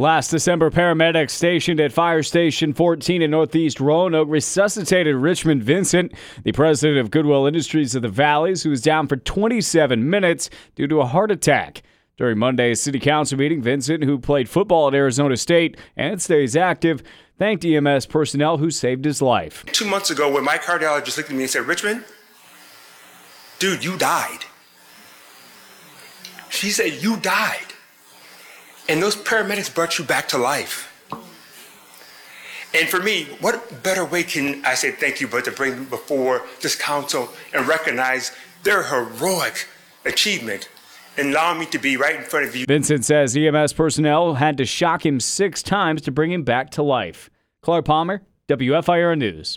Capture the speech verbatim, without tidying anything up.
Last December, paramedics stationed at Fire Station fourteen in Northeast Roanoke resuscitated Richmond Vincent, the president of Goodwill Industries of the Valleys, who was down for twenty-seven minutes due to a heart attack. During Monday's city council meeting, Vincent, who played football at Arizona State and stays active, thanked E M S personnel who saved his life. Two months ago, when my cardiologist looked at me and said, "Richmond, dude, you died." She said, "You died. And those paramedics brought you back to life." And for me, what better way can I say thank you but to bring them before this council and recognize their heroic achievement and allowing me to be right in front of you. Vincent says E M S personnel had to shock him six times to bring him back to life. Clark Palmer, W F I R News.